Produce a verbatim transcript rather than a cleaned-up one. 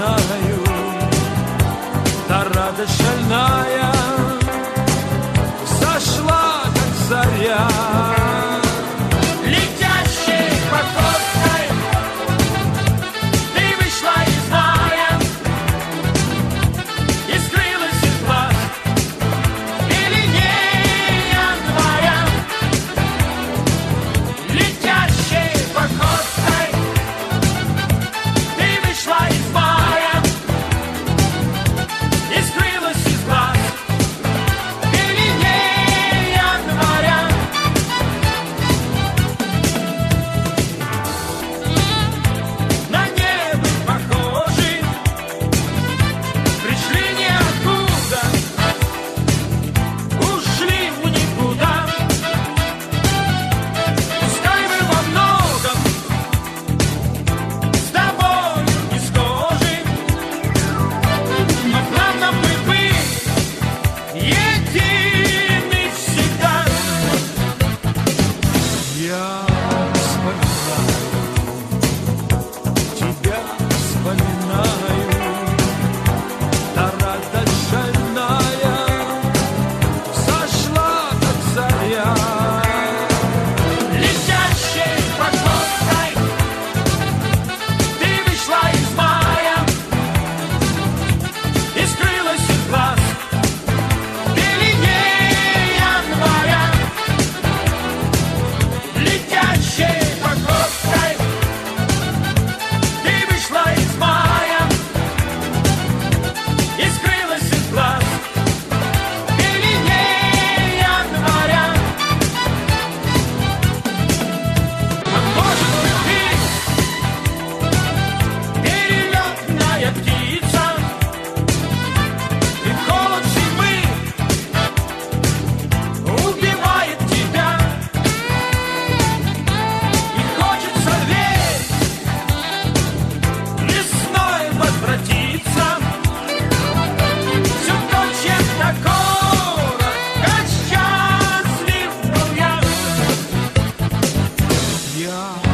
вспоминаю, та радость шальная сошла, как заря. Летящей походкой ты вышла из мая и скрылась из глаз. Или не января. Летящей походкой ты вышла из мая и скрылась из глаз. Или не января. На небо похожи, пришли ниоткуда, ушли в никуда. Пускай мы во многом с тобою не схожи, но главное мы были едины всегда. Я вспоминаю, тебя вспоминаю, та радость шальная сошла, как заря. Летящей походкой ты вышла из мая и скрылась из глаз. Или не января. Летящей походкой ты вышла из мая и скрылась из глаз. Или не января. А может быть, ты перелетная птица, и холод зимы убивает тебя, и хочется верить, весной возвратиться. Все точно такого, как счастлив был я. Я